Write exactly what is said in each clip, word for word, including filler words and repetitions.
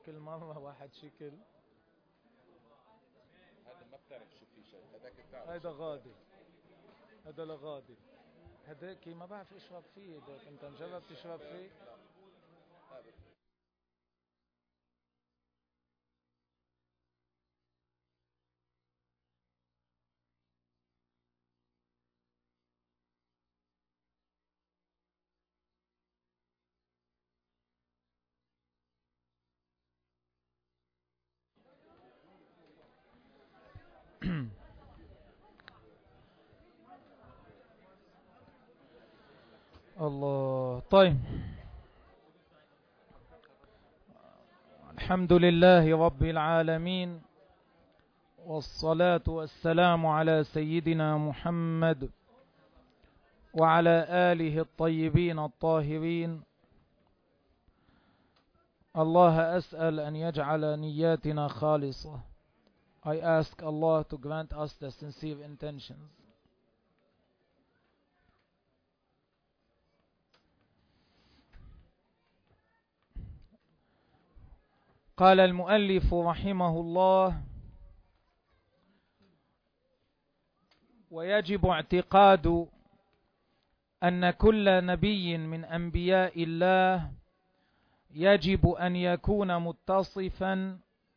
كل مرة واحد شكل. هذا ما بتعرف شو في شيء، هذاك بتعرف. هذا غادي، هذا لغادي، هذاك ما بعرف اشرب فيه. هذاك انت مجرب تشرب فيه؟ الله. طيب، الحمد لله رب العالمين، والصلاة والسلام على سيدنا محمد وعلى آله الطيبين الطاهرين. الله أسأل أن يجعل نياتنا خالصة. I ask Allah to grant us the sincere intentions. قال المؤلف رحمه الله: ويجب اعتقاد أن كل نبي من أنبياء الله يجب أن يكون متصفا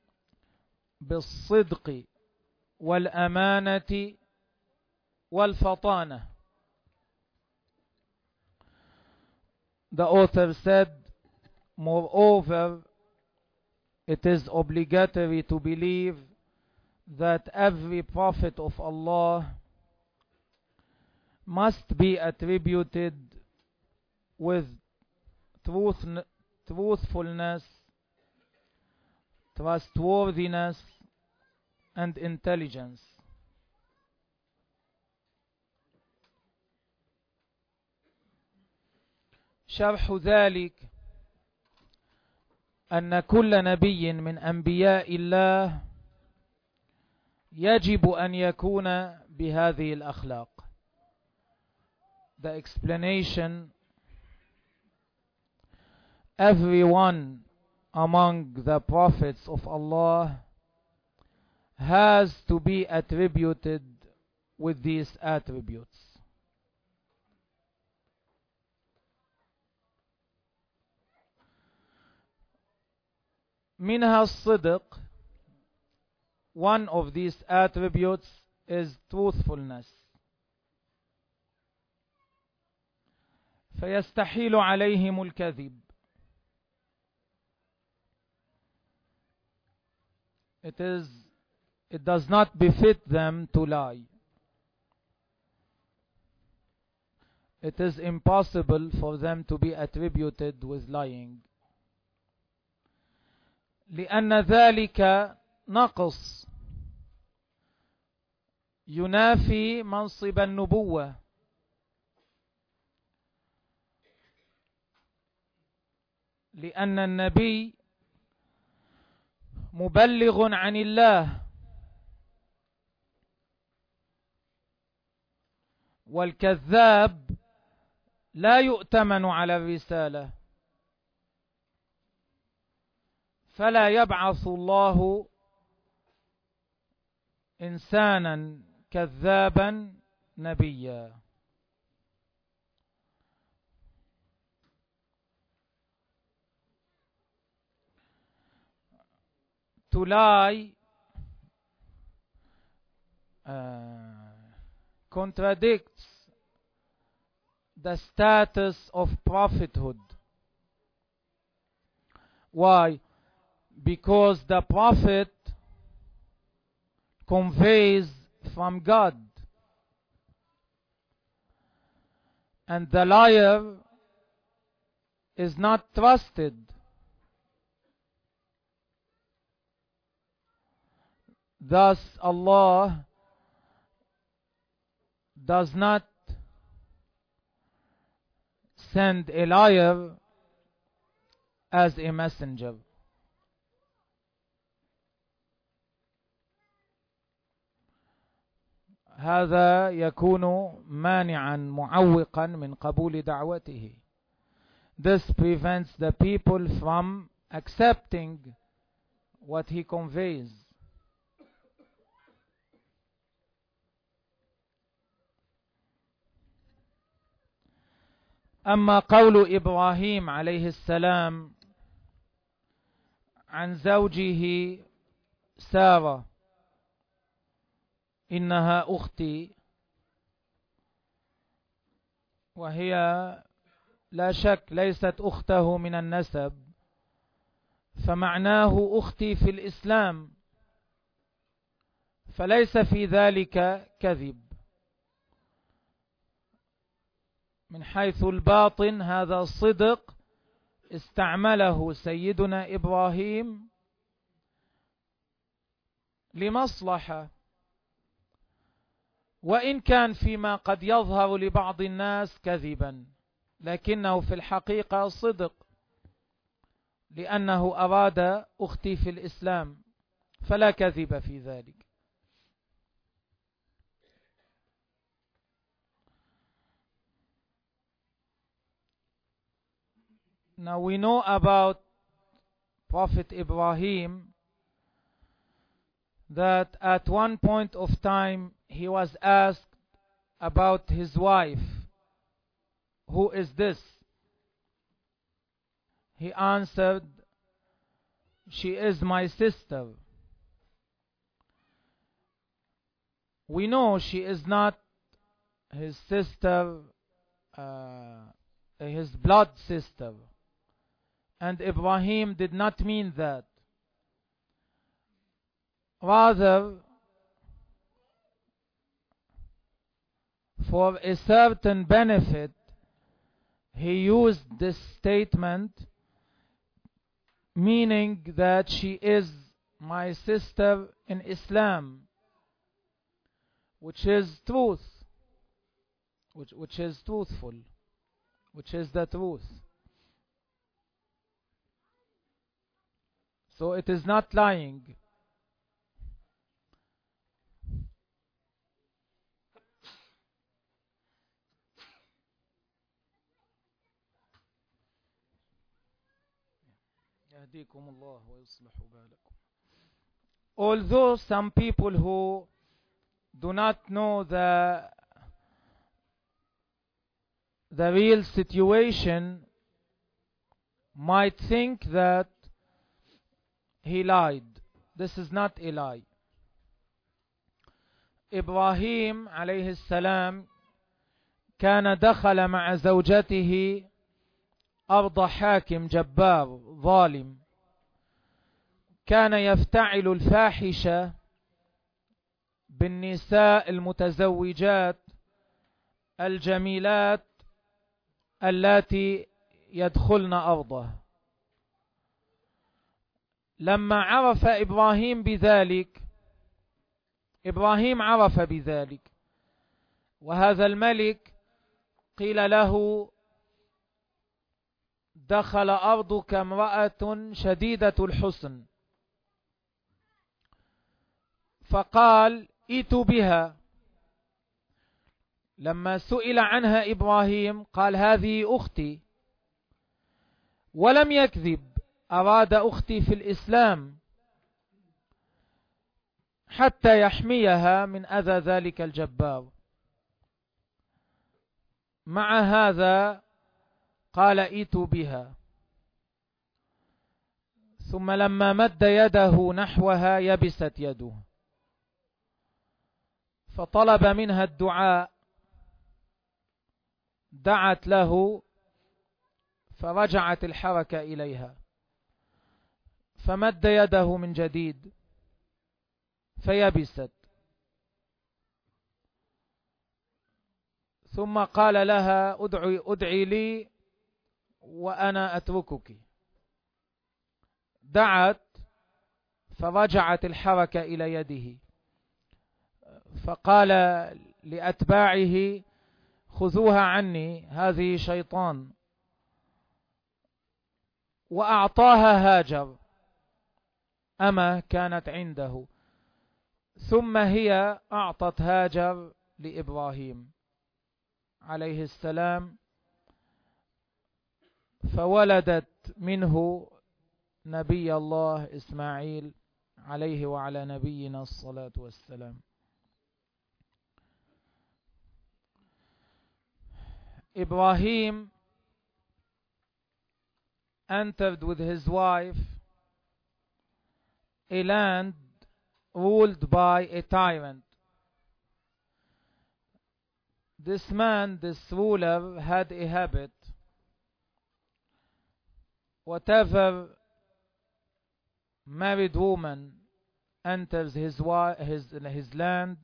بالصدق والأمانة والفطانة. The author said, moreover, it is obligatory to believe that every prophet of Allah must be attributed with truth, truthfulness, trustworthiness, and intelligence. شرح ذلك أن كل نبي من أنبياء الله يجب أن يكون بهذه الأخلاق. The explanation: everyone among the prophets of Allah has to be attributed with these attributes. منها الصدق. One of these attributes is truthfulness. فيستحيل عليهم الكذب. It is, it does not befit them to lie. It is impossible for them to be attributed with lying. لأن ذلك نقص ينافي منصب النبوة. لأن النبي مبلغ عن الله، والكذاب لا يؤتمن على الرسالة، فلا يبعث الله إنسانا كذابا نبيا. To lie uh, contradicts the status of prophethood. Why? Because the prophet conveys from God, and the liar is not trusted. Thus Allah does not send a liar as a messenger. هذا يكون مانعا معوقا من قبول دعوته. This prevents the people from accepting what he conveys. أما قول إبراهيم عليه السلام عن زوجه سارة إنها أختي، وهي لا شك ليست أخته من النسب، فمعناه أختي في الإسلام، فليس في ذلك كذب. من حيث الباطن هذا صدق استعمله سيدنا إبراهيم لمصلحة، وإن كان فيما قد يظهر لبعض الناس كذبا، لكنه في الحقيقة صدق، لأنه أراد أختي في الإسلام، فلا كذب في ذلك. Now we know about Prophet Ibrahim that at one point of time he was asked about his wife, who is this? He answered, she is my sister. We know she is not his sister, uh, his blood sister. And Ibrahim did not mean that. Rather, for a certain benefit, he used this statement, meaning that she is my sister in Islam, which is truth, which, which is truthful, which is the truth. So it is not lying. Although some people who do not know the the real situation might think that he lied. This is not a lie. إبراهيم عليه السلام كان دخل مع زوجته أرض حاكم جبار ظالم، كان يفتعل الفاحشة بالنساء المتزوجات الجميلات اللاتي يدخلن أرضه. لما عرف إبراهيم بذلك، إبراهيم عرف بذلك، وهذا الملك قيل له دخل أرضك امرأة شديدة الحسن، فقال ائتوا بها. لما سئل عنها إبراهيم قال هذه أختي، ولم يكذب، أراد أختي في الإسلام حتى يحميها من أذى ذلك الجبار. مع هذا قال ائتوا بها. ثم لما مد يده نحوها يبست يده، فطلب منها الدعاء، دعت له فرجعت الحركة إليها، فمد يده من جديد فيبست، ثم قال لها ادعي, ادعي لي وأنا أتركك. دعت فرجعت الحركة إلى يده، فقال لأتباعه خذوها عني هذه شيطان، وأعطاها هاجر أما كانت عنده، ثم هي أعطت هاجر لإبراهيم عليه السلام، فولدت منه نبي الله إسماعيل عليه وعلى نبينا الصلاة والسلام. Ibrahim entered with his wife a land ruled by a tyrant. This man, this ruler, had a habit. Whatever married woman enters his, his, his land,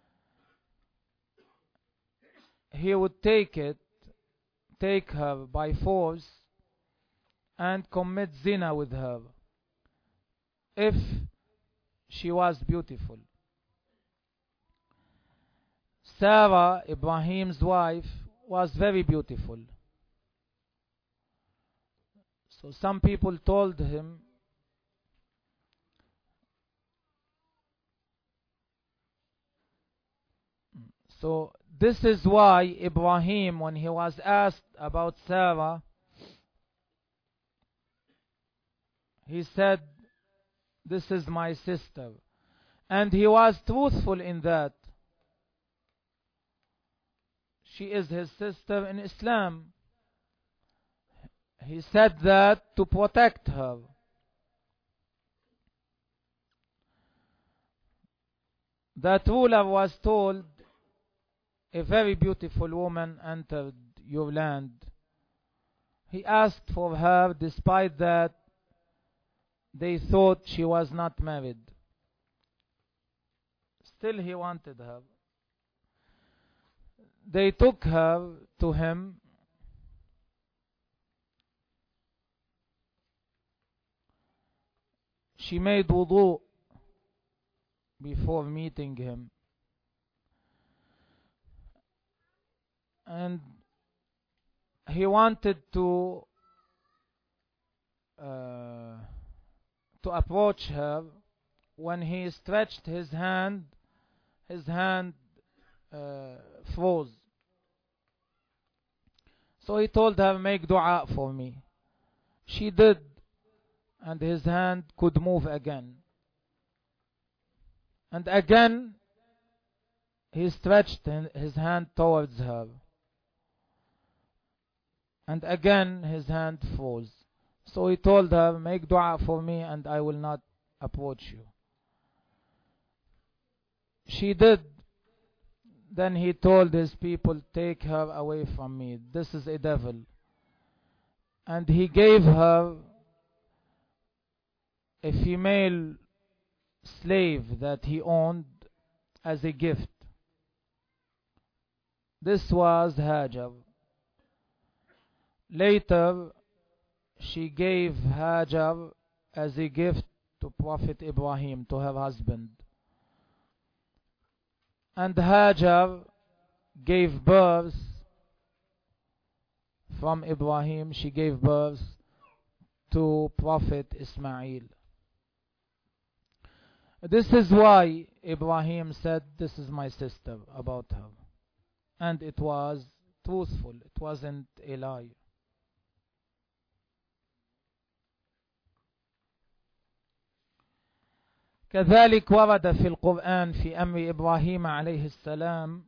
he would take it, take her by force and commit zina with her if she was beautiful. Sarah, Ibrahim's wife, was very beautiful. So some people told him, so this is why Ibrahim, when he was asked about Sarah, he said, this is my sister. And he was truthful in that. She is his sister in Islam. He said that to protect her. That ruler was told, a very beautiful woman entered your land. He asked for her, despite that they thought she was not married. Still he wanted her. They took her to him. She made wudu before meeting him. And he wanted to uh, to approach her. When he stretched his hand, his hand uh, froze. So he told her, make dua for me. She did, and his hand could move again. And again he stretched his hand towards her. And again his hand froze. So he told her, make dua for me and I will not approach you. She did. Then he told his people, take her away from me. This is a devil. And he gave her a female slave that he owned as a gift. This was Hajar. Later, she gave Hajar as a gift to Prophet Ibrahim, to her husband. And Hajar gave birth from Ibrahim, she gave birth to Prophet Ismail. This is why Ibrahim said, this is my sister, about her. And it was truthful, it wasn't a lie. كذلك ورد في القرآن في أمر إبراهيم عليه السلام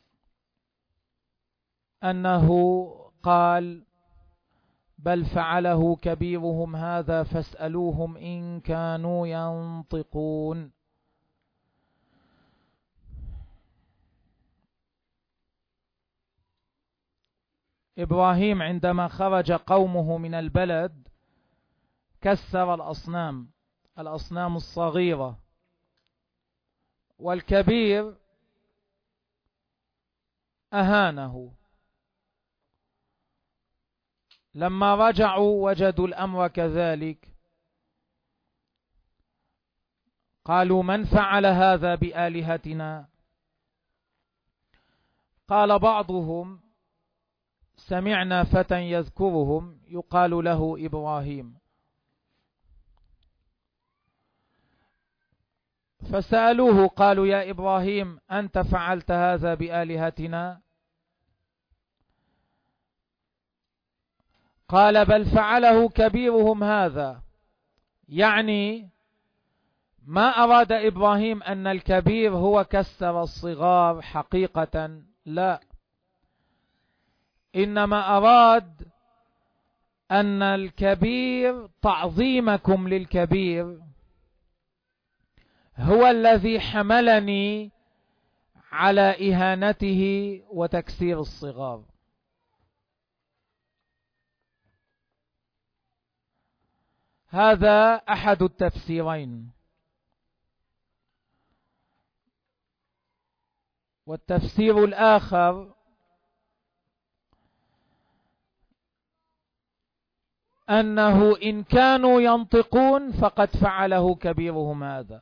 أنه قال بل فعله كبيرهم هذا فاسألوهم إن كانوا ينطقون. إبراهيم عندما خرج قومه من البلد كسر الأصنام الأصنام الصغيرة، والكبير أهانه. لما رجعوا وجدوا الأمر كذلك، قالوا من فعل هذا بآلهتنا؟ قال بعضهم سمعنا فتى يذكرهم يقال له إبراهيم. فسألوه قالوا يا إبراهيم أنت فعلت هذا بآلهتنا؟ قال بل فعله كبيرهم هذا يعني ما أراد إبراهيم أن الكبير هو كسر الصغار حقيقة، لا، إنما أراد أن الكبير، تعظيمكم للكبير هو الذي حملني على إهانته وتكسير الصغار. هذا أحد التفسيرين. والتفسير الآخر أنه إن كانوا ينطقون فقد فعله كبيرهم هذا،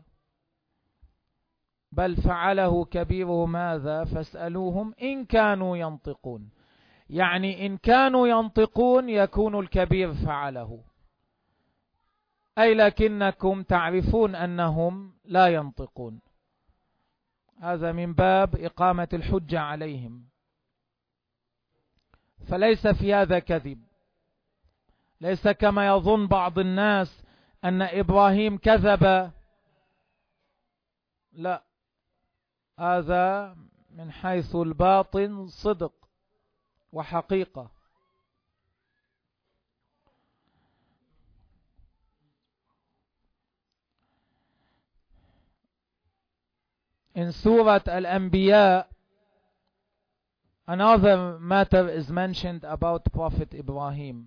بل فعله كبيرهم هذا فاسألوهم إن كانوا ينطقون، يعني إن كانوا ينطقون يكون الكبير فعله، أي لكنكم تعرفون أنهم لا ينطقون. هذا من باب إقامة الحجة عليهم، فليس في هذا كذب. ليس كما يظن بعض الناس أن إبراهيم كذب، لا، هذا من حيث الباطن صدق وحقيقة. In Surah Al-Anbiya, another matter is mentioned about Prophet Ibrahim.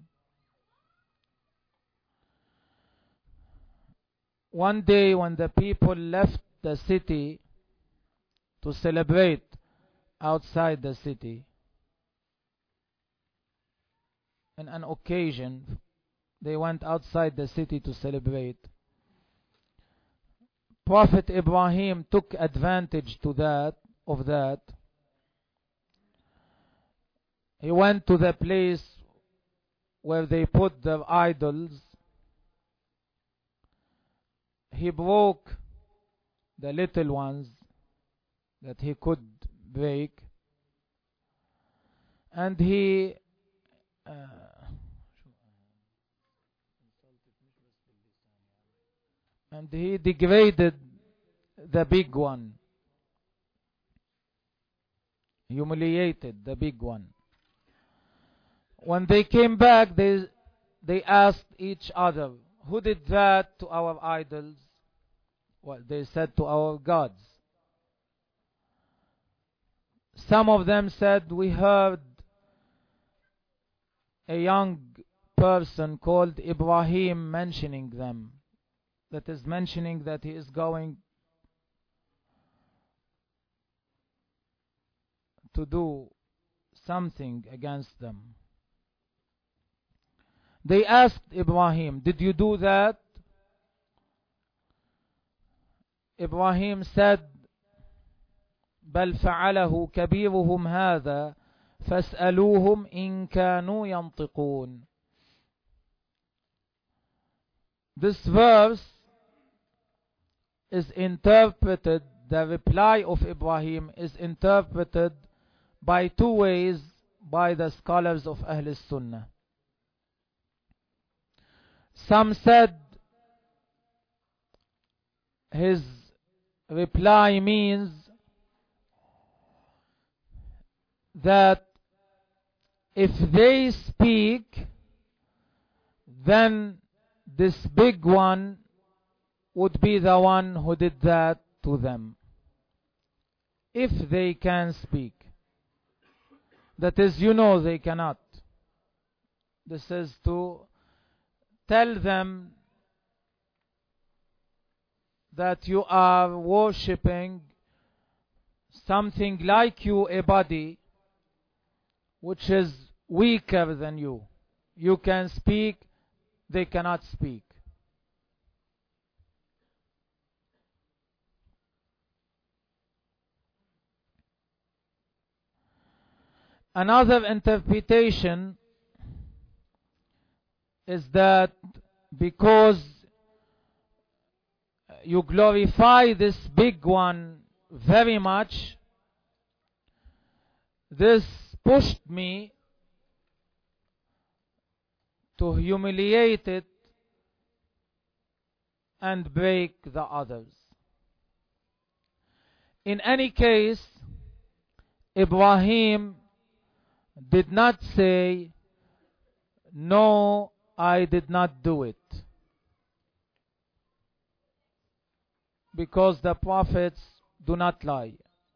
One day when the people left the city to celebrate outside the city, on an occasion they went outside the city to celebrate. Prophet Ibrahim took advantage to that of that. He went to the place where they put their idols. He broke the little ones that he could break, and he uh, and he degraded the big one, humiliated the big one. When they came back, they they asked each other, who did that to our idols? Well, they said to our gods. Some of them said, we heard a young person called Ibrahim mentioning them. That is, mentioning that he is going to do something against them. They asked Ibrahim, did you do that? Ibrahim said, بل فعله كبيرهم هذا فاسألوهم إن كانوا ينطقون. This verse is interpreted, the reply of Ibrahim is interpreted by two ways by the scholars of Ahl Sunnah. Some said his reply means that if they speak, then this big one would be the one who did that to them. If they can speak. That is, you know they cannot. This is to tell them that you are worshipping something like you, a body which is weaker than you. You can speak, they cannot speak. Another interpretation is that because you glorify this big one very much, this pushed me to humiliate it and break the others. In any case, Ibrahim did not say, "No, I did not do it," because the prophets do not lie.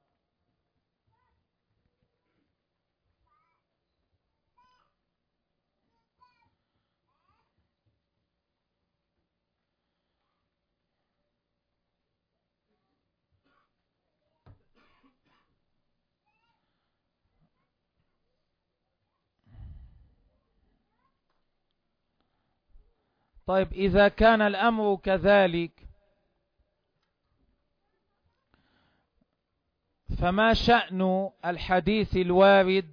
طيب، إذا كان الأمر كذلك، فما شأن الحديث الوارد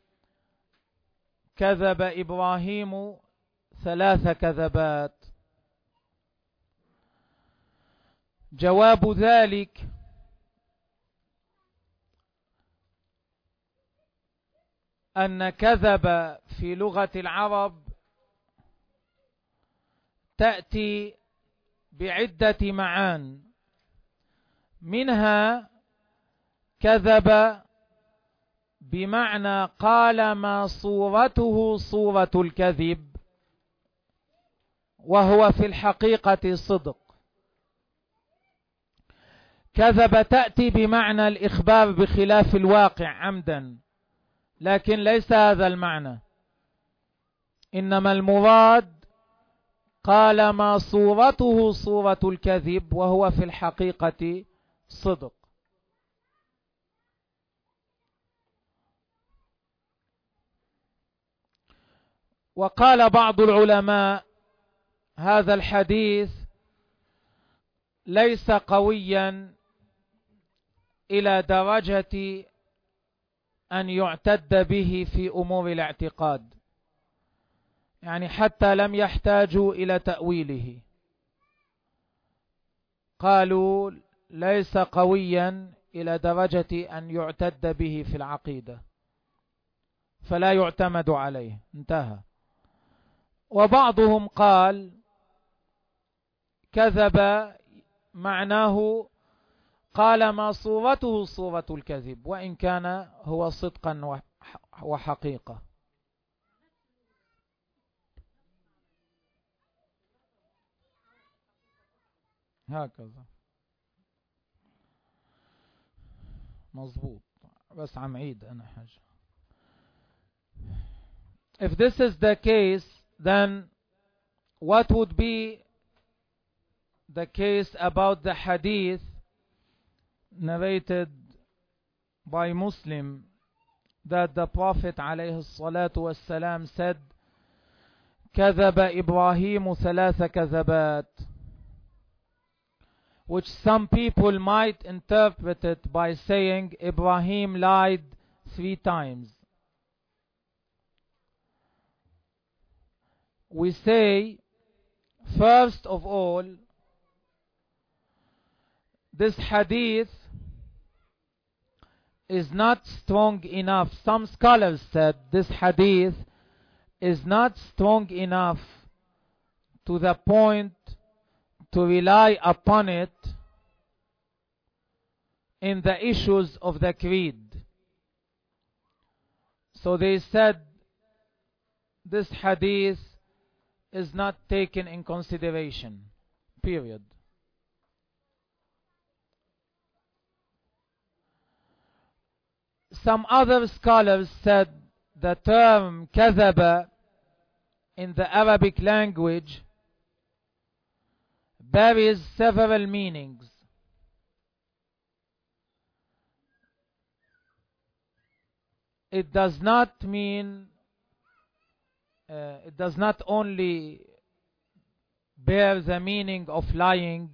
كذب إبراهيم ثلاث كذبات؟ جواب ذلك أن كذب في لغة العرب تأتي بعدة معان، منها كذب بمعنى قال ما صورته صورة الكذب وهو في الحقيقة صدق. كذب تأتي بمعنى الإخبار بخلاف الواقع عمدا، لكن ليس هذا المعنى، إنما المراد قال ما صورته صورة الكذب وهو في الحقيقة صدق. وقال بعض العلماء هذا الحديث ليس قويا إلى درجة أن يعتد به في أمور الاعتقاد، يعني حتى لم يحتاجوا إلى تأويله. قالوا ليس قويا إلى درجة أن يعتد به في العقيدة، فلا يعتمد عليه، انتهى. وبعضهم قال كذب معناه قال ما صورته صورة الكذب، وإن كان هو صدقا وحقيقة. هكذا مظبوط، بس عم عيد أنا حاجة. If this is the case, then what would be the case about the hadith narrated by Muslim that the Prophet عليه الصلاة والسلام said كذب إبراهيم ثلاث كذبات, which some people might interpret it by saying Ibrahim lied three times. We say, first of all, this hadith is not strong enough. Some scholars said this hadith is not strong enough to the point to rely upon it in the issues of the creed. So they said this hadith is not taken in consideration, period. Some other scholars said the term كذب in the Arabic language bears several meanings. It does not mean, uh, it does not only bear the meaning of lying.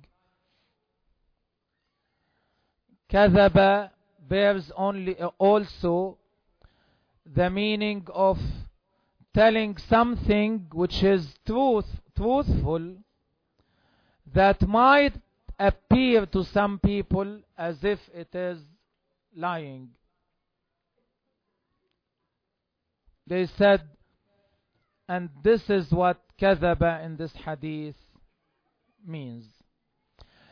كذب bears only uh, also the meaning of telling something which is truth, truthful, that might appear to some people as if it is lying. They said, and this is what كذب in this hadith means.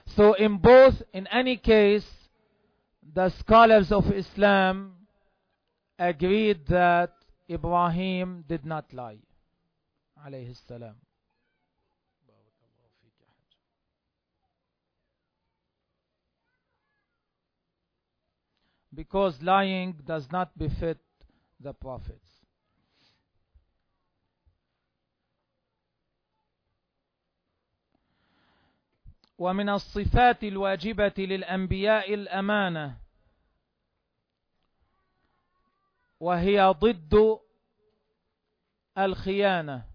So in both, in any case, the scholars of Islam agreed that Ibrahim did not lie, alayhi salam. Because lying does not befit the prophets. ومن الصفات الواجبة للأنبياء الأمانة، وهي ضد الخيانة.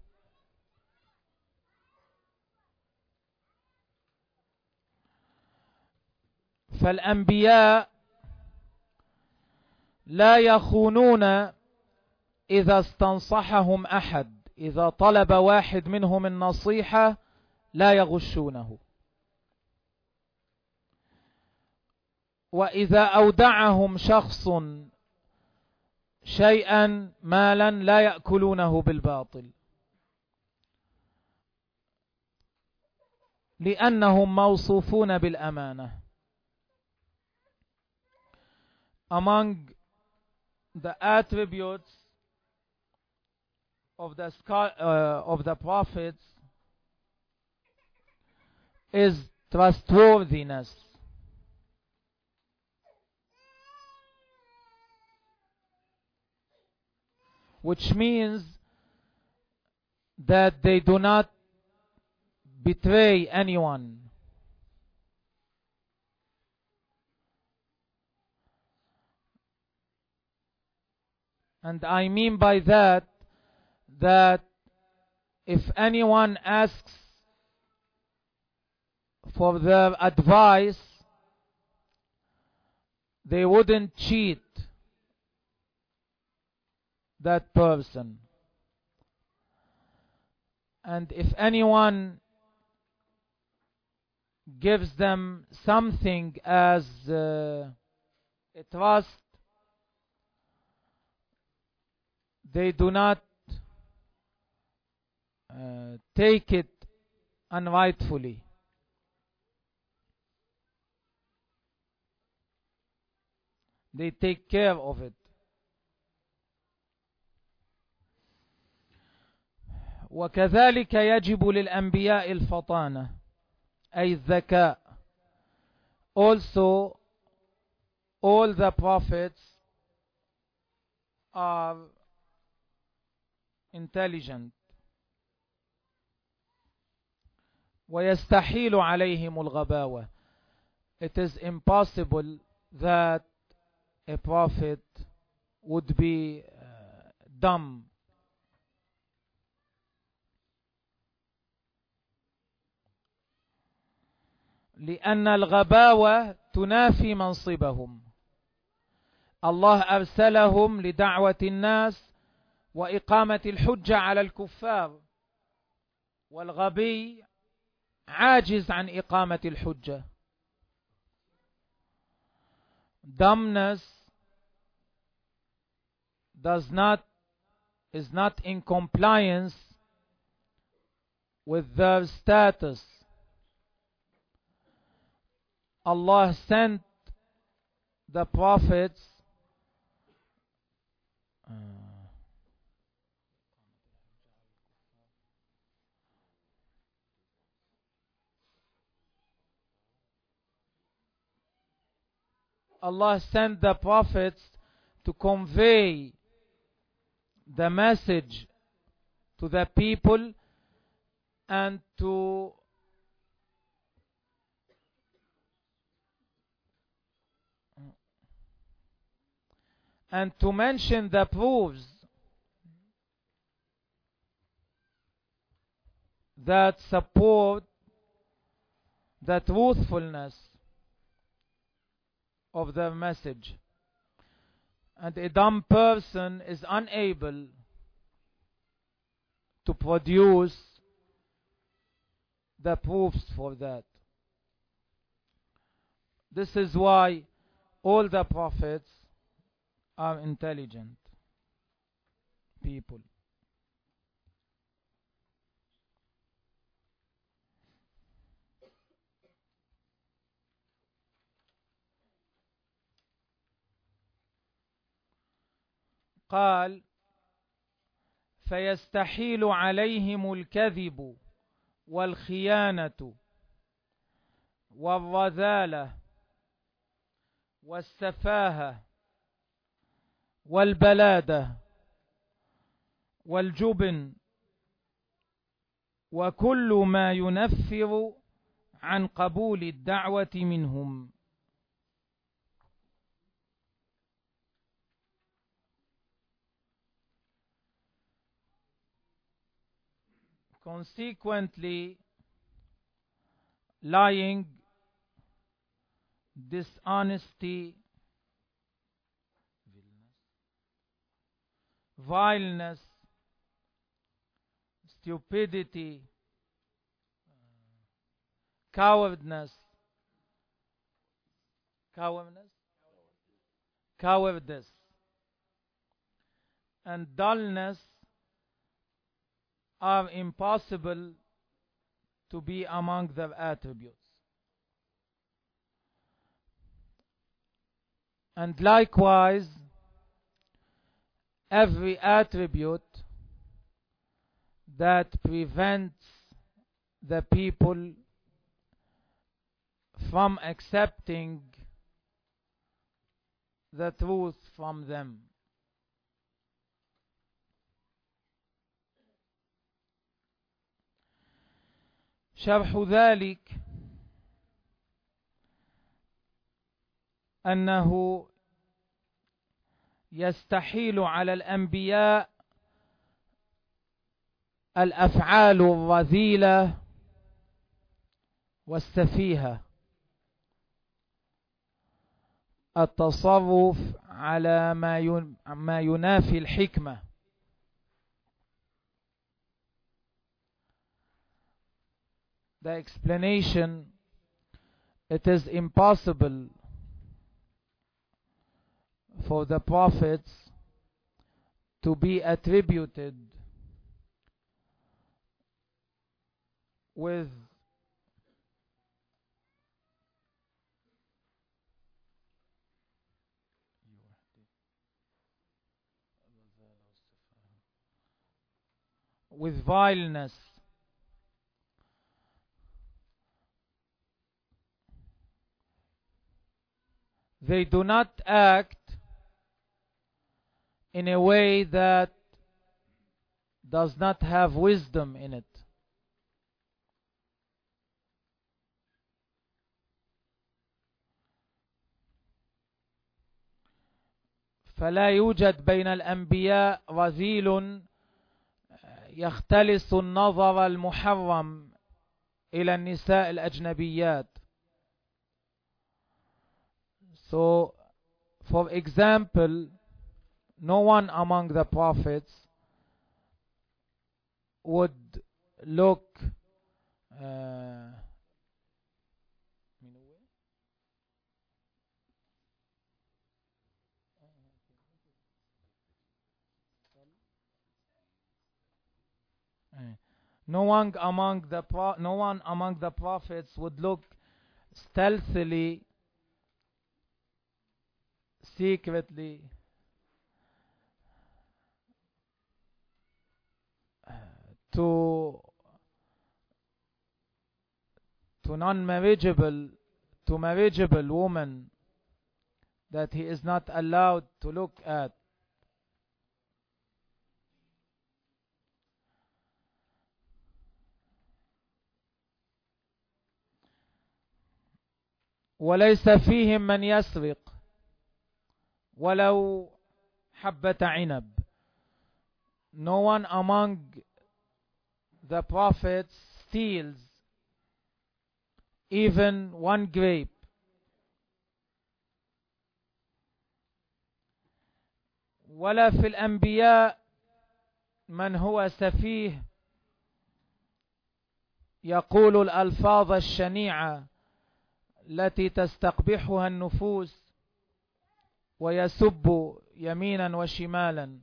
فالأنبياء لا يخونون إذا استنصحهم أحد، إذا طلب واحد منهم النصيحة لا يغشونه، وإذا أودعهم شخص شيئا مالا لا يأكلونه بالباطل، لأنهم موصوفون بالأمانة. Among the attributes of the uh, of the prophets is trustworthiness. Which means that they do not betray anyone. And I mean by that, that if anyone asks for their advice, they wouldn't cheat that person. And if anyone gives them something as uh, a trust, they do not uh, take it unrightfully. They take care of it. وكذلك يجب للأنبياء الفطانة، أي الذكاء. Also, all the prophets are intelligent. ويستحيل عليهم الغباوة. It is impossible that a prophet would be uh, dumb. لأن الغباوة تنافي منصبهم. الله أرسلهم لدعوة الناس وإقامة الحجة على الكفار، والغبي عاجز عن إقامة الحجة. Dumbness does not is not in compliance with their status. Allah sent the prophets uh, Allah sent the prophets to convey the message to the people and to and to mention the proofs that support the truthfulness of the message. And a dumb person is unable to produce the proofs for that. This is why all the prophets are intelligent people. قال: فيستحيل عليهم الكذب والخيانة والرذالة والسفاهة والبلادة والجبن وكل ما ينفر عن قبول الدعوة منهم. Consequently, lying, dishonesty, vileness, stupidity, cowardness, cowardness, cowardice, and dullness are impossible to be among their attributes. And likewise, every attribute that prevents the people from accepting the truth from them. شرح ذلك أنه يستحيل على الأنبياء الأفعال الرذيلة والسفيهة، التصرف على ما ينافي الحكمة. The explanation: it is impossible for the prophets to be attributed with with vileness, they do not act in a way that does not have wisdom in it. فلا يوجد بين الأنبياء رذيل يختلس النظر المحرم إلى النساء الأجنبيات. So, for example, no one among the prophets would look uh, no one among the pro no one among the prophets would look stealthily, secretly, to to non-marriageable to marriageable woman that he is not allowed to look at. وليس فيهم من يسرق ولو حبة عنب. No one among the prophets steals even one grape. ولا في الأنبياء من هو سفيه يقول الألفاظ الشنيعة التي تستقبحها النفوس ويسب يمينا وشمالا.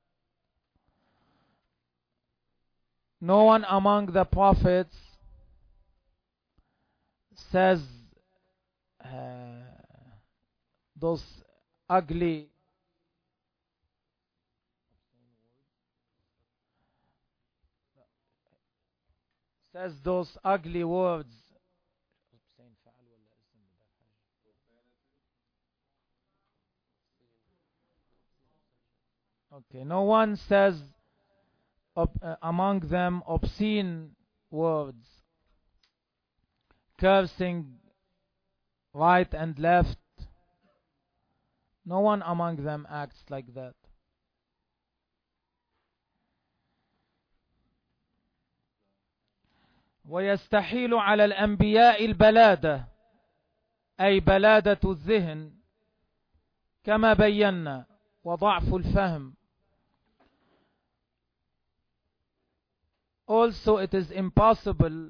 No one among the prophets says uh, those ugly says those ugly words. Okay, no one says ob- uh, among them obscene words, cursing right and left. No one among them acts like that. ويستحيل على الأنبياء البلادة، أي بلادة الذهن كما بينا، وضعف الفهم. Also, it is impossible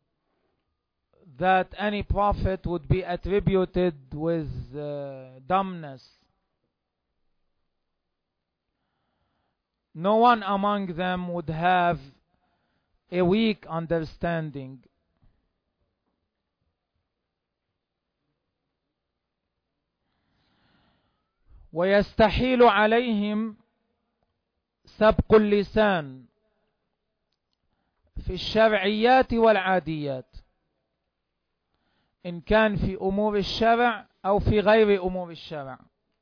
that any prophet would be attributed with uh, dumbness. No one among them would have a weak understanding. ويستحيل عليهم سبق اللسان في الشرعيات والعاديات، إن كان في أمور الشرع أو في غير أمور الشرع،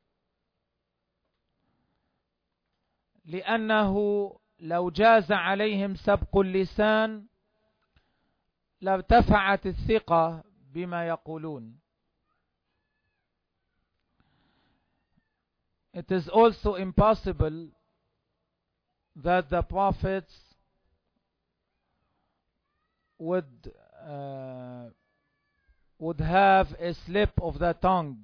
لأنه لو جاز عليهم سبق اللسان لارتفعت الثقة بما يقولون. It is also impossible that the prophets would uh, would have a slip of the tongue,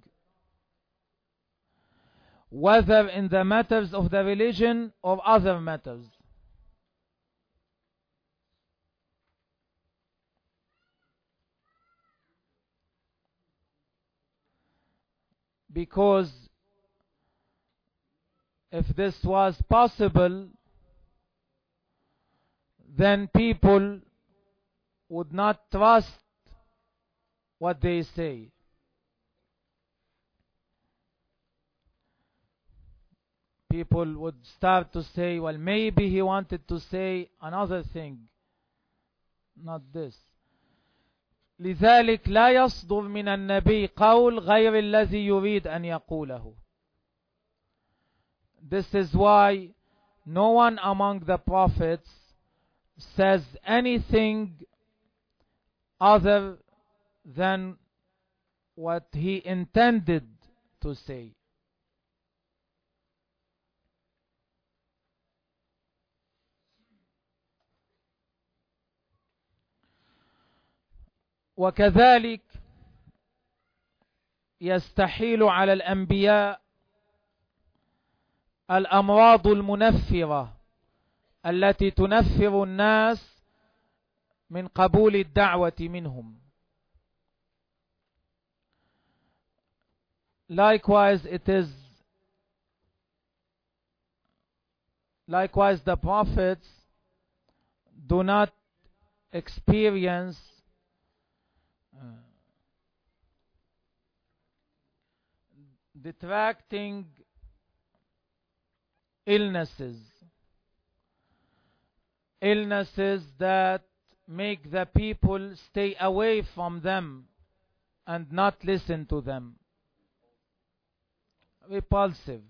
whether in the matters of the religion or other matters. Because if this was possible, then people would not trust what they say. People would start to say, well, maybe he wanted to say another thing, not this. لذلك لا يصدر من النبي قول غير الذي يريد أن يقوله. This is why no one among the prophets says anything other than what he intended to say. وكذلك يستحيل على الأنبياء الأمراض المنفرة التي تنفر الناس من قبول الدعوة منهم. Likewise, it is likewise the prophets do not experience uh, detracting illnesses, illnesses that make the people stay away from them and not listen to them. Repulsive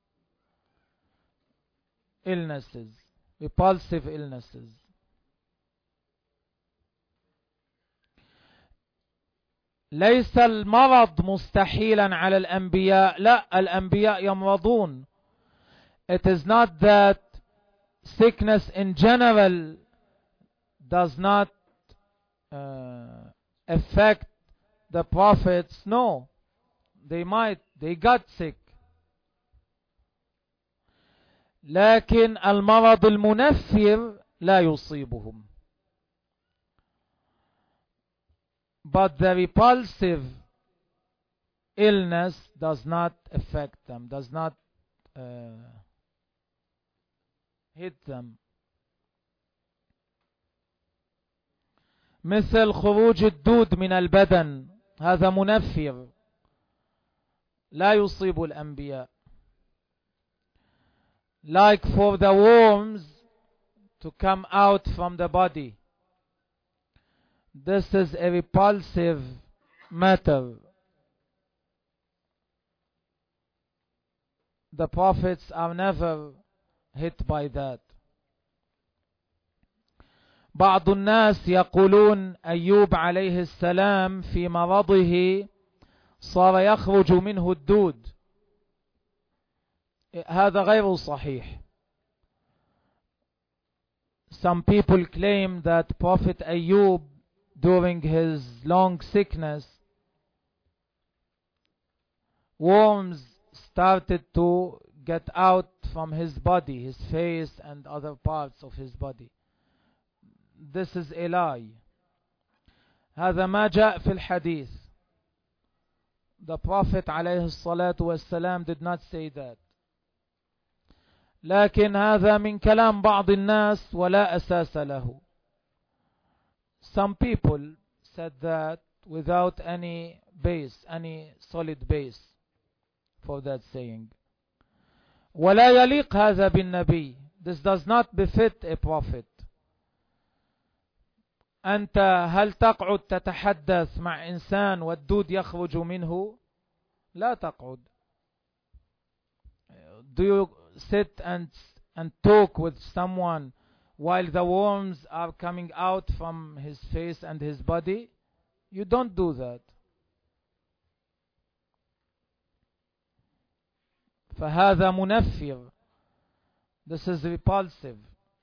illnesses, repulsive illnesses. ليس المرض مستحيلا على الأنبياء، لا، الأنبياء يمرضون. It is not that sickness in general does not uh, affect the prophets. No, they might, they got sick. لكن المرض المنفر لا يصيبهم. But the repulsive illness does not affect them, does not uh, hit them. مثل خروج الدود من البدن، هذا منفر لا يصيب الأنبياء. Like for the worms to come out from the body, This is a repulsive matter. The prophets are never hit by that. بعض الناس يقولون أيوب عليه السلام في مرضه صار يخرج منه الدود. هذا غير صحيح. Some people claim that Prophet Ayub during his long sickness, worms started to get out from his body, his face and other parts of his body. This is a lie. هذا ما جاء في الحديث. The Prophet عليه الصلاة والسلام did not say that. لكن هذا من كلام بعض الناس ولا أساس له. Some people said that without any base, any solid base for that saying. ولا يليق هذا بالنبي. This does not befit a prophet. أنت هل تقعد تتحدث مع إنسان والدود يخرج منه؟ لا تقعد. Do you sit and and talk with someone while the worms are coming out from his face and his body? You don't do that. فهذا منفر. This is repulsive.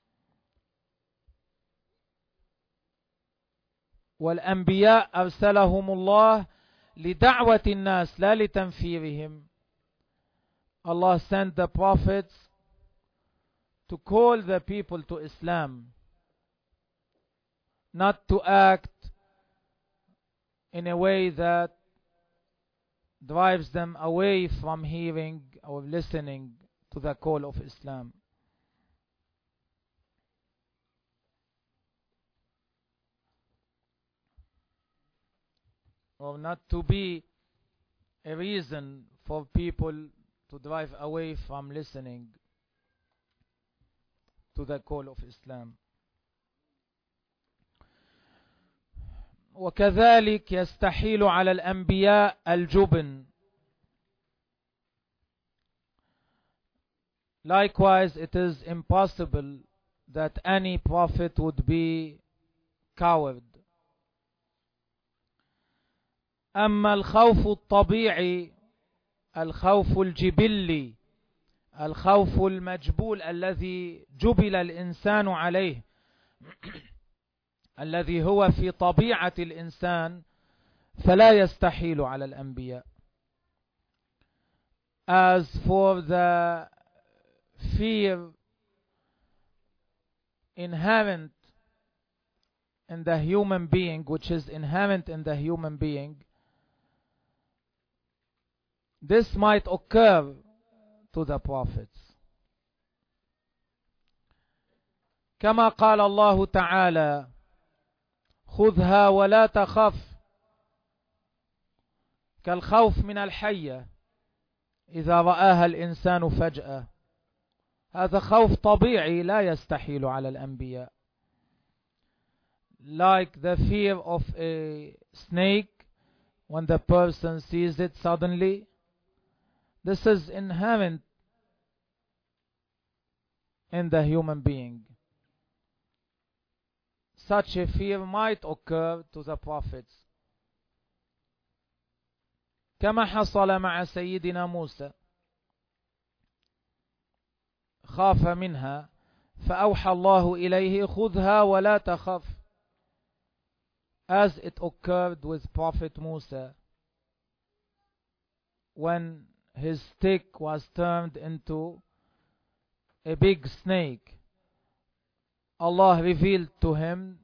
والأنبياء أرسلهم الله لدعوة الناس لا لتنفيرهم. Allah sent the prophets to call the people to Islam, not to act in a way that drives them away from hearing or listening to the call of Islam. Or not to be a reason for people to drive away from listening to the call of Islam. وكذلك يستحيل على الأنبياء الجبن. Likewise, it is impossible that any prophet would be coward. أما الخوف الطبيعي، الخوف الجبلي، الخوف المجبول الذي جبل الإنسان عليه، الذي هو في طبيعة الإنسان، فلا يستحيل على الأنبياء. As for the fear inherent in the human being, which is inherent in the human being, this might occur to the prophets. كما قال الله تعالى: خذها ولا تخف، كالخوف من الحية إذا رآها الإنسان فجأة. هذا خوف طبيعي لا يستحيل على الأنبياء. Like the fear of a snake when the person sees it suddenly. This is inherent in the human being. Such a fear might occur to the prophets. كما حصل مع سيدنا موسى، خاف منها فأوحى الله إليه: خذها ولا تخف. As it occurred with Prophet Musa when his stick was turned into a big snake, Allah revealed to him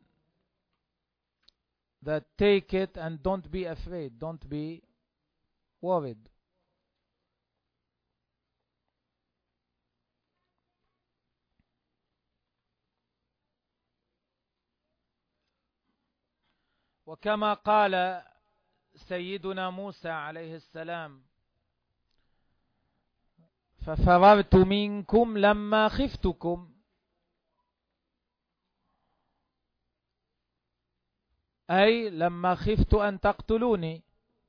that take it and don't be afraid, don't be worried. وكما قال سيدنا موسى عليه السلام: ففررت منكم لما خفتكم. أي لما خفت أن تقتلوني.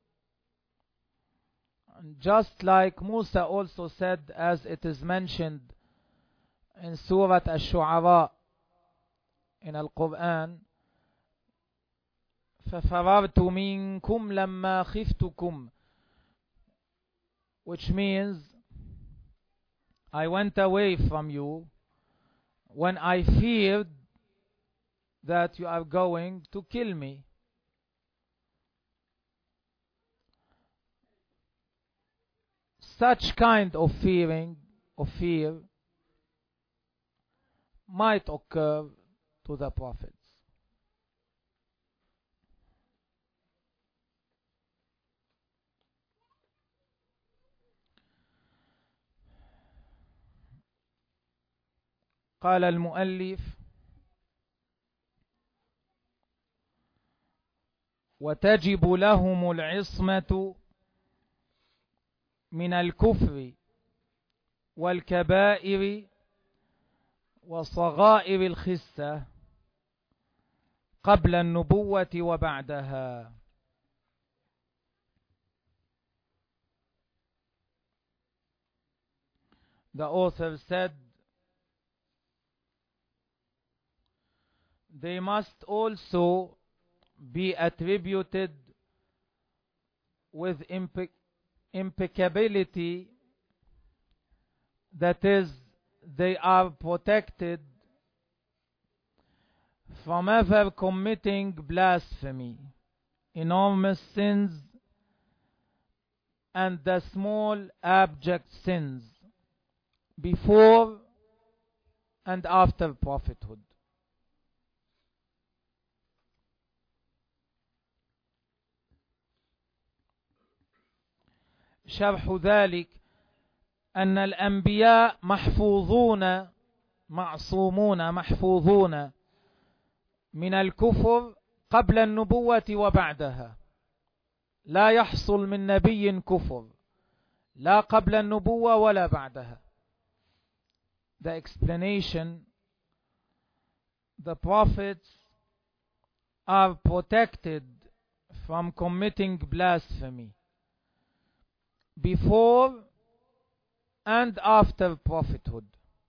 Just like Musa also said, as it is mentioned in Surah Ash-Shu'ara in Al-Quran, فَفَرَرْتُ مِنْكُمْ لَمَّا خِفْتُكُمْ, which means I went away from you when I feared that you are going to kill me. Such kind of fearing, of fear, might occur to the prophets. قال المؤلف: وتجب لهم العصمة من الكفر والكبائر وصغائر الخسة قبل النبوة وبعدها. The author said they must also be attributed with impe impeccability, that is, they are protected from ever committing blasphemy, enormous sins, and the small abject sins before and after prophethood. شرح ذلك أن الأنبياء محفوظون معصومون محفوظون من الكفر قبل النبوة وبعدها. لا يحصل من نبي كفر لا قبل النبوة ولا بعدها. The explanation: the prophets are protected from committing blasphemy before and after prophethood.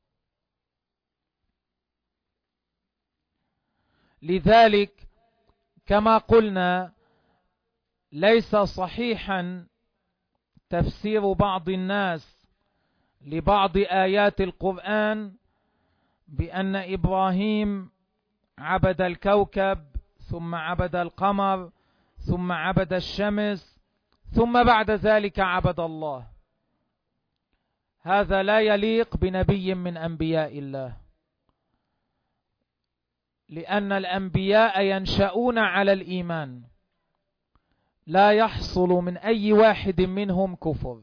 لذلك كما قلنا ليس صحيحا تفسير بعض الناس لبعض آيات القرآن بأن إبراهيم عبد الكوكب ثم عبد القمر ثم عبد الشمس ثم بعد ذلك عبد الله. هذا لا يليق بنبي من أنبياء الله، لأن الأنبياء ينشأون على الإيمان، لا يحصل من أي واحد منهم كفر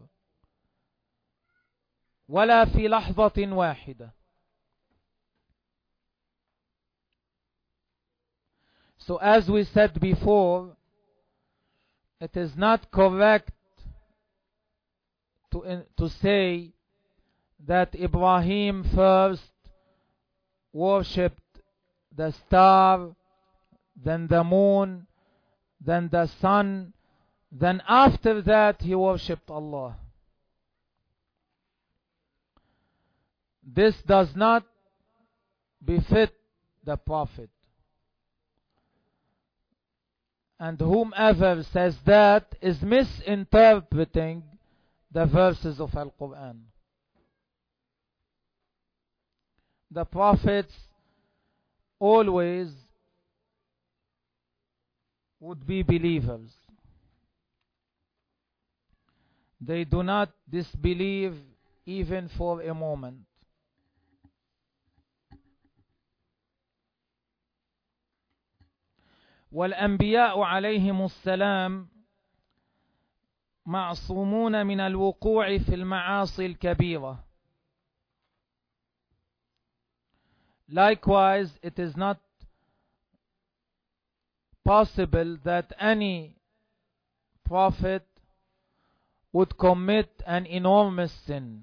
ولا في لحظة واحدة. So as we said before, it is not correct to, to say that Ibrahim first worshipped the star, then the moon, then the sun, then after that he worshipped Allah. This does not befit the Prophet. And whomever says that is misinterpreting the verses of Al-Quran. The prophets always would be believers. They do not disbelieve even for a moment. والأنبياء عليهم السلام معصومون من الوقوع في المعاصي الكبيرة. Likewise, it is not possible that any prophet would commit an enormous sin.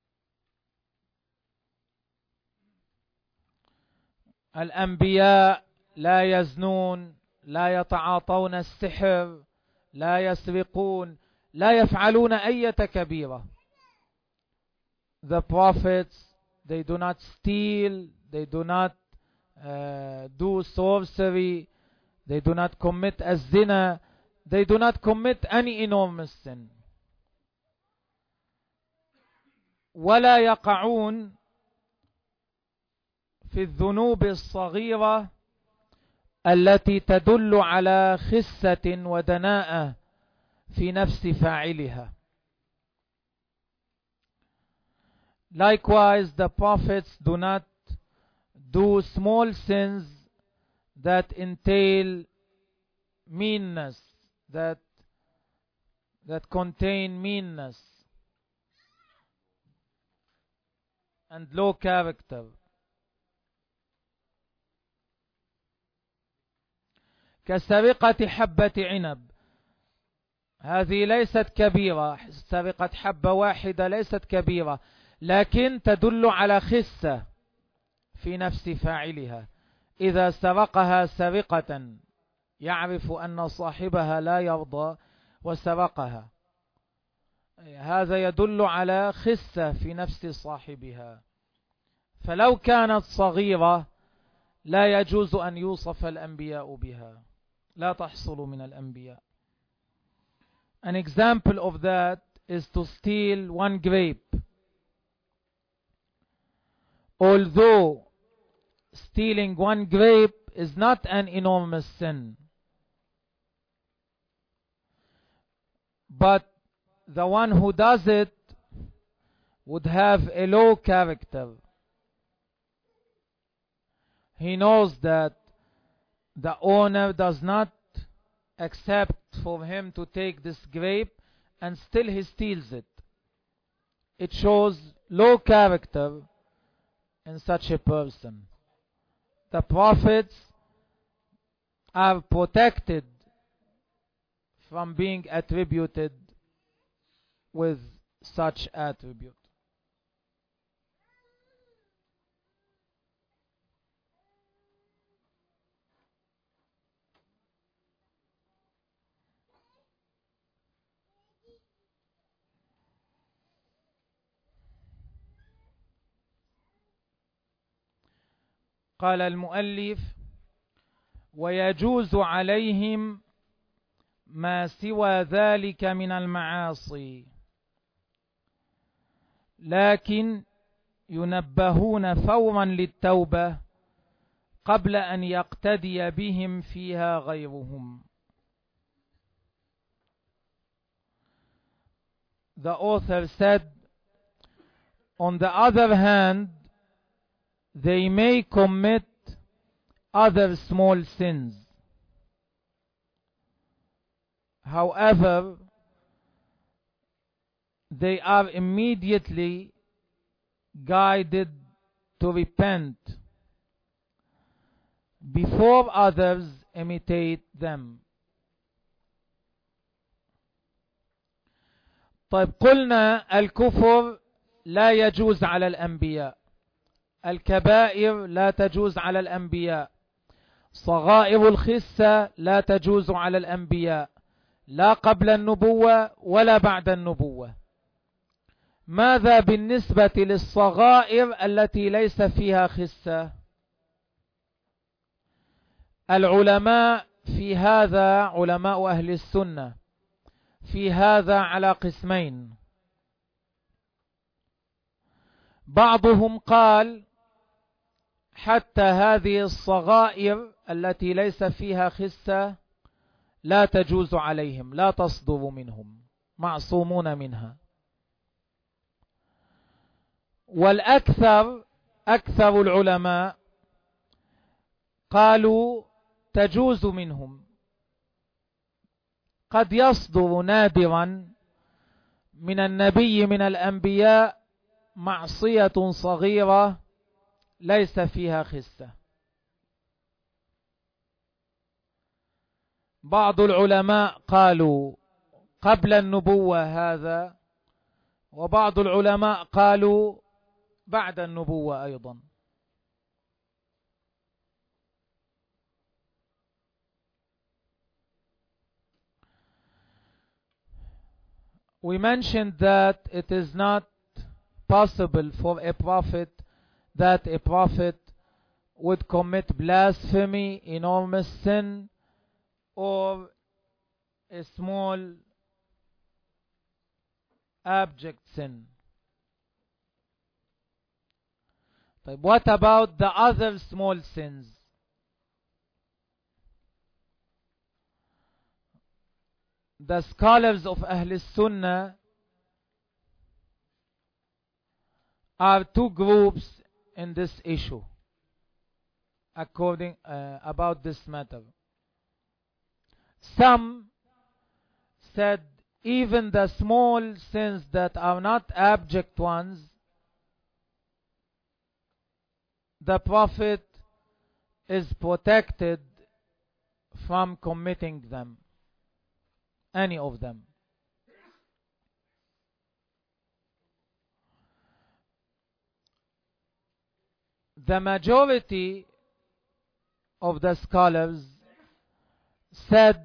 الأنبياء لا يزنون، لا يتعاطون السحر، لا يسرقون، لا يفعلون أي كبيرة. The prophets, they do not steal, they do not uh, do sorcery, they do not commit الزنا, they do not commit any enormous sin. ولا يقعون في الذنوب الصغيرة التي تدل على خسة ودناءة في نفس فاعلها. Likewise, the prophets do not do small sins that entail meanness, that that contain meanness and low character. كسرقة حبة عنب، هذه ليست كبيرة، سرقة حبة واحدة ليست كبيرة، لكن تدل على خسة في نفس فاعلها. إذا سرقها سرقة يعرف أن صاحبها لا يرضى وسرقها، هذا يدل على خسة في نفس صاحبها. فلو كانت صغيرة لا يجوز أن يوصف الأنبياء بها، لا تحصل من الأنبياء. An example of that is to steal one grape. Although stealing one grape is not an enormous sin, but the one who does it would have a low character. He knows that the owner does not accept for him to take this grape, and still he steals it. It shows low character in such a person. The prophets are protected from being attributed with such attribute. قال المؤلف: ويجوز عليهم ما سوى ذلك من المعاصي، لكن ينبهون فورا للتوبة قبل أن يقتدي بهم فيها غيرهم. The author said, on the other hand, they may commit other small sins. However, they are immediately guided to repent before others imitate them. طيب، قلنا الكفر لا يجوز على الأنبياء، الكبائر لا تجوز على الأنبياء، صغائر الخسة لا تجوز على الأنبياء، لا قبل النبوة ولا بعد النبوة. ماذا بالنسبة للصغائر التي ليس فيها خسة؟ العلماء في هذا، علماء أهل السنة في هذا على قسمين. بعضهم قال حتى هذه الصغائر التي ليس فيها خسة لا تجوز عليهم، لا تصدر منهم، معصومون منها. والأكثر أكثر العلماء قالوا تجوز منهم. قد يصدر نادرا من النبي من الأنبياء معصية صغيرة ليس فيها خسة. بعض العلماء قالوا قبل النبوة هذا، وبعض العلماء قالوا بعد النبوة أيضا. we mentioned that it is not possible for a prophet that a prophet would commit blasphemy, enormous sin, or a small abject sin. But what about the other small sins? The scholars of Ahl Sunnah are two groups in this issue according uh, about this matter. Some said even the small sins that are not abject ones, the Prophet is protected from committing them, any of them. The majority of the scholars said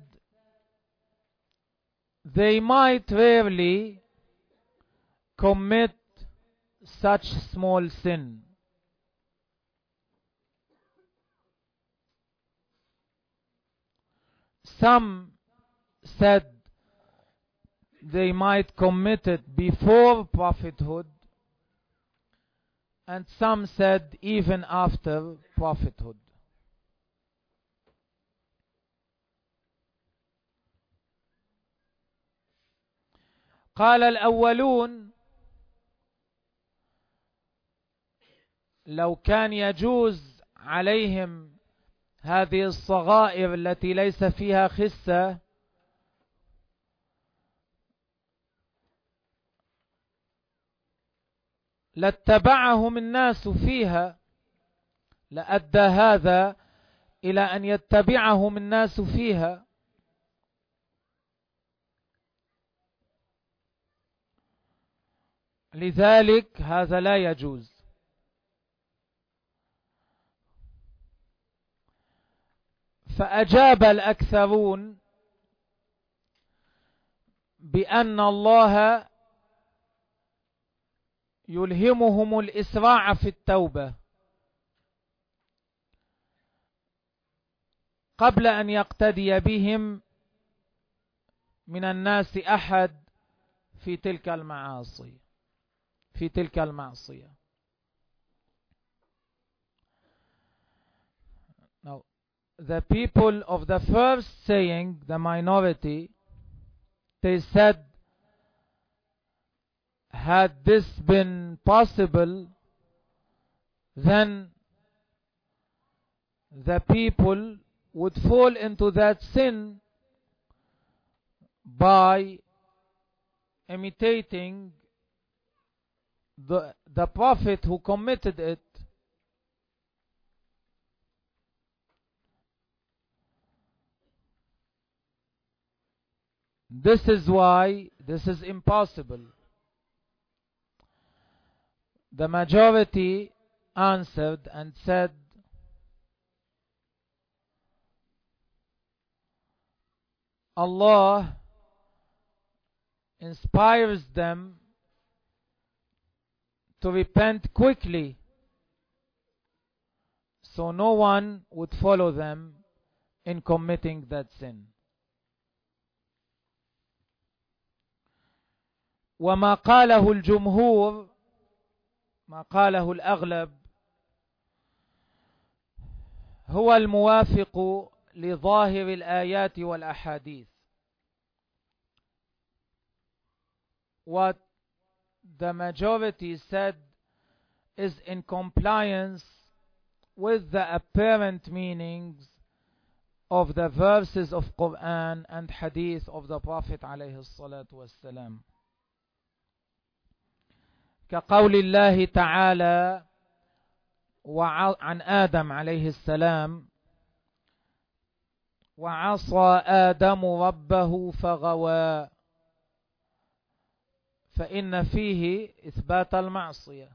they might rarely commit such small sin. Some said they might commit it before prophethood, and some said even after prophethood. قال الأولون لو كان يجوز عليهم هذه الصغائر التي ليس فيها خسة لاتبعهم الناس فيها، لأدى هذا إلى أن يتبعهم الناس فيها. لذلك هذا لا يجوز. فأجاب الأكثرون بأن الله يلهمهم الإسراع في التوبة قبل أن يقتدي بهم من الناس أحد في تلك المعاصي في تلك المعصية. Now, the people of the first saying, the minority, they said, had this been possible, then the people would fall into that sin by imitating the, the prophet who committed it. This is why this is impossible. The majority answered and said, Allah inspires them to repent quickly, so no one would follow them in committing that sin. وما قاله الجمهور، ما قاله الأغلب، هو الموافق لظاهر الآيات والأحاديث. What the majority said is in compliance with the apparent meanings of the verses of Quran and Hadith of the Prophet عليه الصلاة والسلام. كقول الله تعالى عن آدم عليه السلام: وعصى آدم ربه فغوى، فإن فيه إثبات المعصية.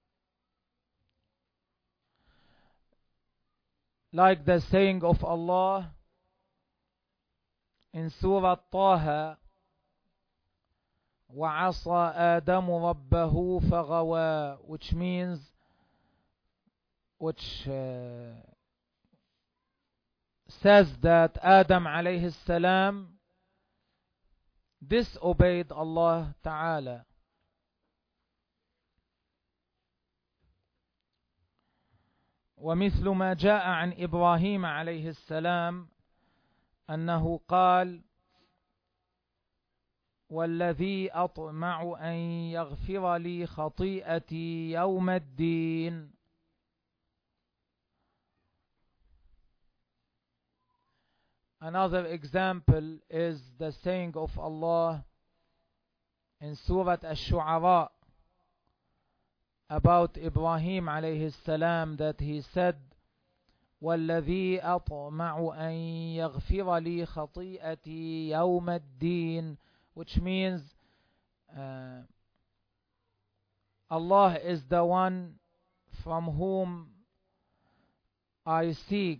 Like the saying of Allah in Surah Taha: وعصى آدم ربه فغوى, which means, which uh, says that Adam alayhi salam disobeyed Allah Ta'ala. ومثل ما جاء عن إبراهيم عليه السلام أنه قال: والذي أطمع أن يغفر لي خطيئتي يوم الدين. Another example is the saying of Allah in Surah Ash-Shu'ara about Ibrahim alayhi salam, that he said: والذي أطمع أن يغفر لي خطيئتي يوم الدين, which means uh, Allah is the one from whom I seek.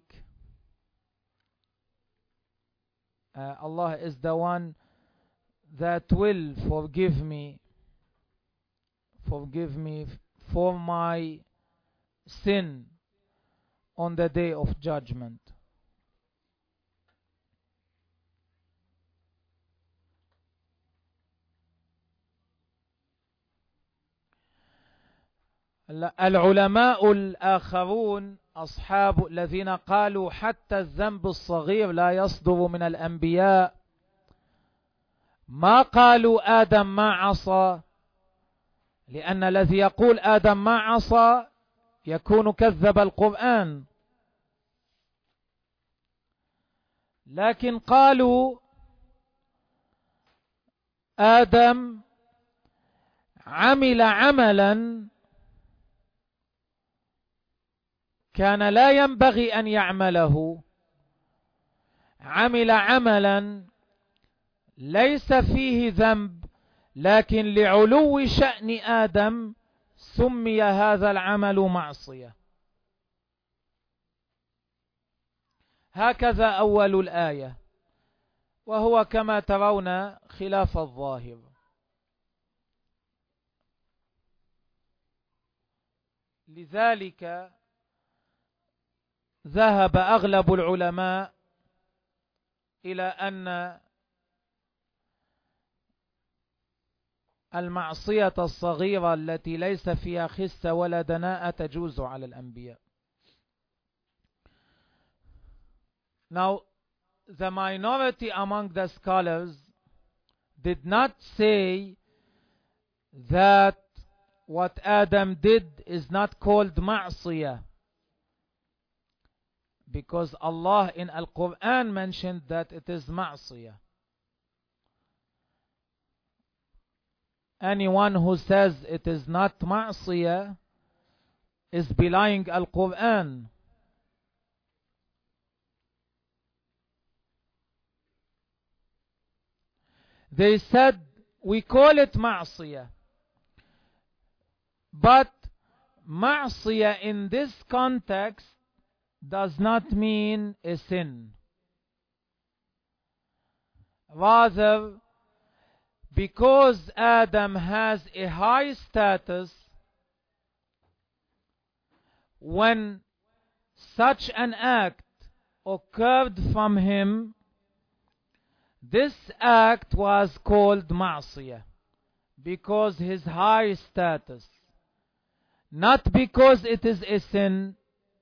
Uh, Allah is the one that will forgive me, forgive me for my sin on the day of judgment. العلماء الآخرون أصحاب الذين قالوا حتى الذنب الصغير لا يصدر من الأنبياء ما قالوا آدم ما عصى، لأن الذي يقول آدم ما عصى يكون كذب القرآن، لكن قالوا آدم عمل عملا كان لا ينبغي أن يعمله، عمل عملا ليس فيه ذنب، لكن لعلو شأن آدم سمي هذا العمل معصية. هكذا أول الآية، وهو كما ترون خلاف الظاهر. لذلك ذهب أغلب العلماء إلى أن المعصية الصغيرة التي ليس فيها خسة ولا دناءة تجوز على الأنبياء. Now, the minority among the scholars did not say that what Adam did is not called ma'siyah, because Allah in Al-Quran mentioned that it is ma'siyah. Anyone who says it is not ma'siyah is belying Al-Quran. They said we call it ma'siyah, but ma'siyah in this context does not mean a sin. Rather, because Adam has a high status, when such an act occurred from him, this act was called ma'siyah because his high status, not because it is a sin.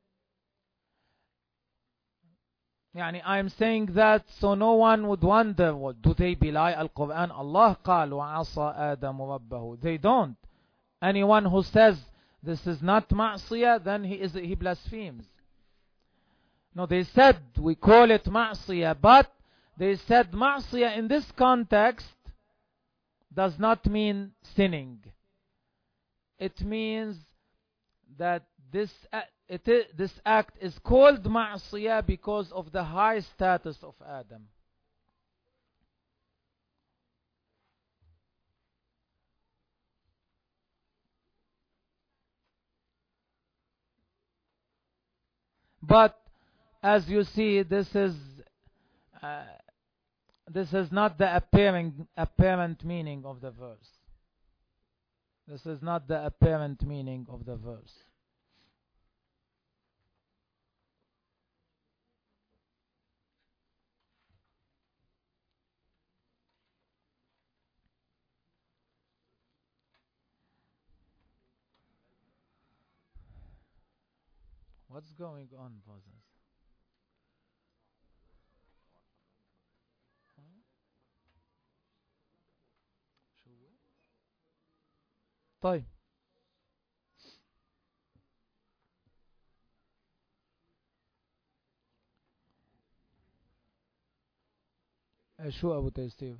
يعني I'm saying that so no one would wonder, what do they belie Al-Quran? Allah قال وعصى آدم ربه. They don't. Anyone who says this is not ma'siyah, then he is he blasphemes. No, they said we call it ma'siyah, but they said ma'siyah in this context does not mean sinning. It means that this it is, this act is called ma'siyah because of the high status of Adam. But as you see, this is uh, this is not the apparent, apparent meaning of the verse. This is not the apparent meaning of the verse. What's going on, brothers? طيب شو أبو تيستير؟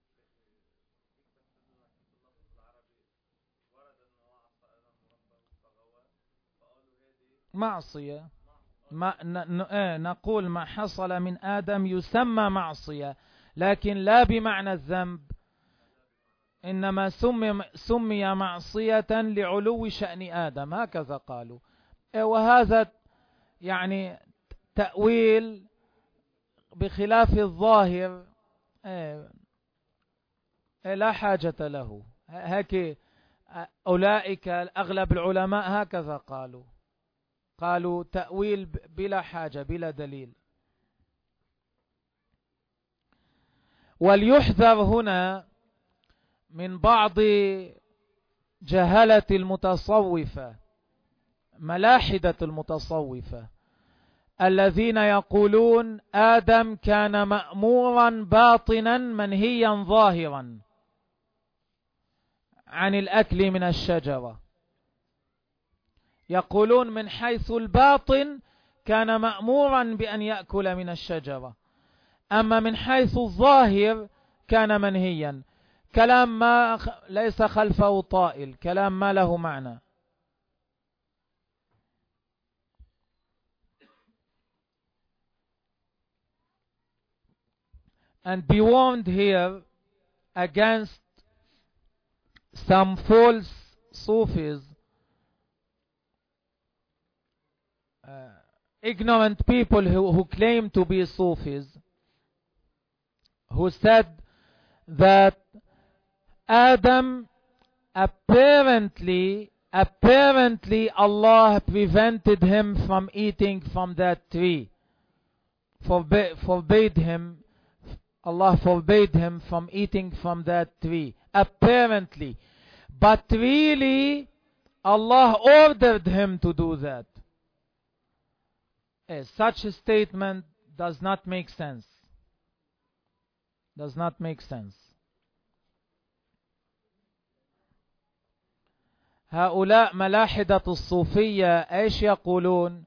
معصية. ما ن ن نقول ما حصل من آدم يسمى معصية، لكن لا بمعنى الذنب، إنما سمي, سمي معصية لعلو شأن آدم، هكذا قالوا. وهذا يعني تأويل بخلاف الظاهر لا حاجة له. هيك أولئك أغلب العلماء هكذا قالوا، قالوا تأويل بلا حاجة بلا دليل. وليحذر هنا من بعض جهلة المتصوفة، ملاحدة المتصوفة الذين يقولون آدم كان مأمورا باطنا منهيا ظاهرا عن الأكل من الشجرة. يقولون من حيث الباطن كان مأمورا بأن يأكل من الشجرة، أما من حيث الظاهر كان منهيا. كلام ما ليس خلفه طائل، كلام ما له معنى. And be warned here against some false Sufis, uh, ignorant people who, who claim to be Sufis, who said that Adam apparently apparently Allah prevented him from eating from that tree, Forb forbade him Allah forbade him from eating from that tree, apparently. But really, Allah ordered him to do that. Yes, such a statement does not make sense. Does not make sense. هؤلاء ملاحدة الصوفية ايش يقولون؟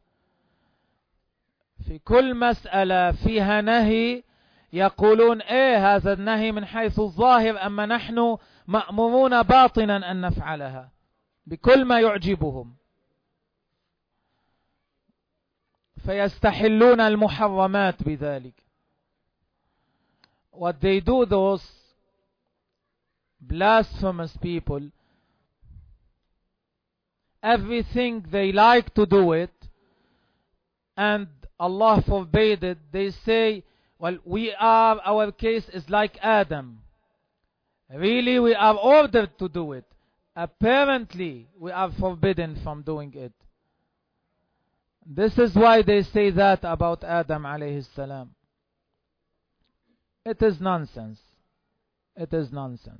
في كل مسألة فيها نهي يقولون ايه هذا النهي من حيث الظاهر، اما نحن مأمورون باطنا ان نفعلها، بكل ما يعجبهم، فيستحلون المحرمات بذلك. What they do, those blasphemous people, everything they like to do it and Allah forbade it, they say, well, we are, our case is like Adam. Really, we are ordered to do it. Apparently, we are forbidden from doing it. This is why they say that about Adam alayhi salam. It is nonsense. It is nonsense.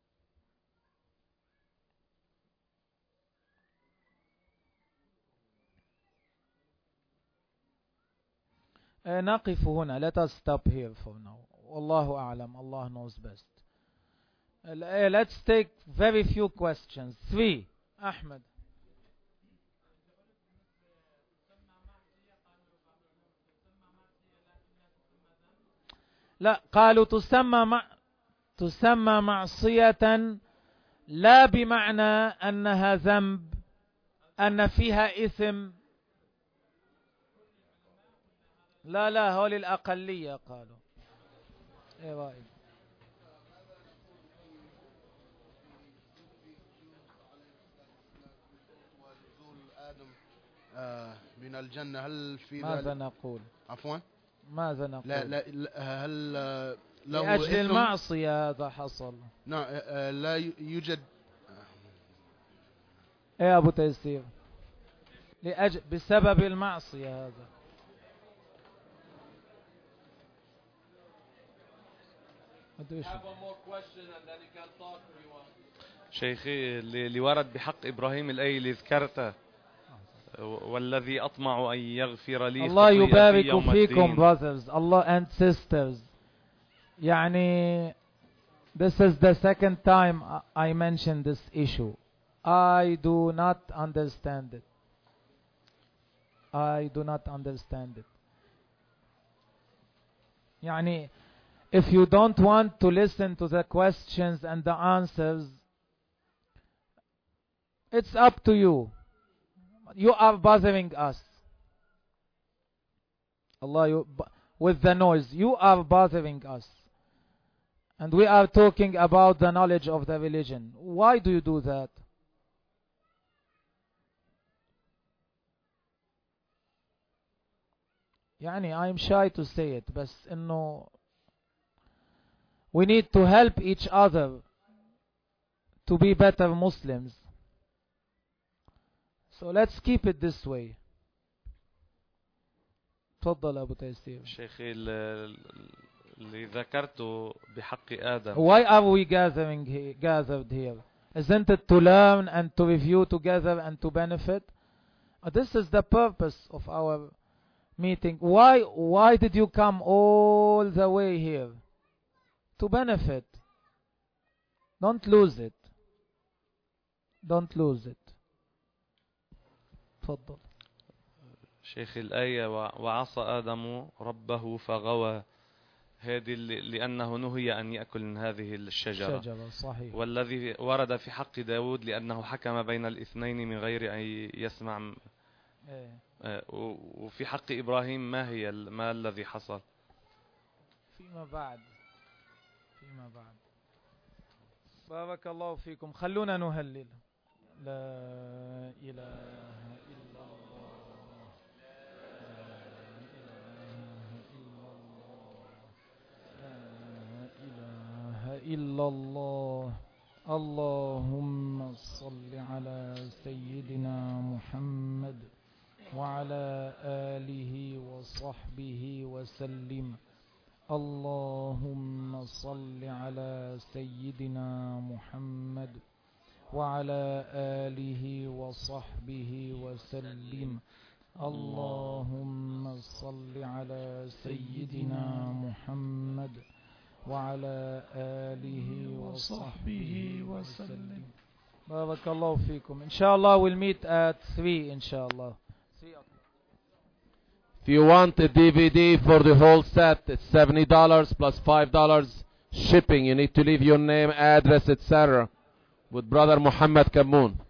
نقف هنا. Let us stop here for now. Wallahu a'lam. Allah knows best. Let's take very few questions. Three. Ahmed. لا، قالوا تسمى مع تسمى معصية لا بمعنى أنها ذنب، أن فيها إثم. لا لا، هو للأقلية قالوا. ايه رأيك؟ من الجنة، هل في ماذا نقول؟ عفوا ماذا نقول؟ لا لا هل له لأجل إثم. المعصية هذا حصل. نعم آه، لا يوجد. ايه يا ابو تيسير؟ لأجل بسبب المعصية هذا. شيخي اللي ورد بحق إبراهيم الآية اللي ذكرتها والذي أطمع أن يغفر لي الله يبارك يوم فيكم الدين. brothers Allah and sisters. يعني this is the second time I mention this issue. I do not understand it. I do not understand it. يعني if you don't want to listen to the questions and the answers, it's up to you. You are bothering us. Allah, you, with the noise, you are bothering us. And we are talking about the knowledge of the religion. Why do you do that? يعني I'm shy to say it, بس إنه we need to help each other to be better Muslims. So let's keep it this way. تفضل أبو تيسير. شيخي اللي ذكرته بحق آدم. Why are we gathering here, gathered here? Isn't it to learn and to review together and to benefit? Uh, this is the purpose of our meeting. Why, why did you come all the way here? To benefit. Don't lose it. Don't lose it. تفضل. شيخ الآية وعصى آدم ربه فغوى، هذه لأنه نهي أن يأكل من هذه الشجرة. الشجرة صحيح. والذي ورد في حق داود لأنه حكم بين الاثنين من غير أن يسمع. إيه. وفي حق إبراهيم ما هي ما الذي حصل؟ فيما بعد فيما بعد. بارك الله فيكم. خلونا نهلل. لا إله إلا الله لا إله إلا الله. اللهم صل على سيدنا محمد وعلى آله وصحبه وسلم. اللهم صل على سيدنا محمد وعلى آله وصحبه وسلم. اللهم صل على سيدنا محمد وعلى آله وصحبه وسلم. بارك الله فيكم. إن شاء الله we'll meet at three إن شاء الله. If you want a D V D for the whole set, it's seventy dollars plus five dollars shipping. You need to leave your name, address, et cetera with Brother Muhammad Kamoon.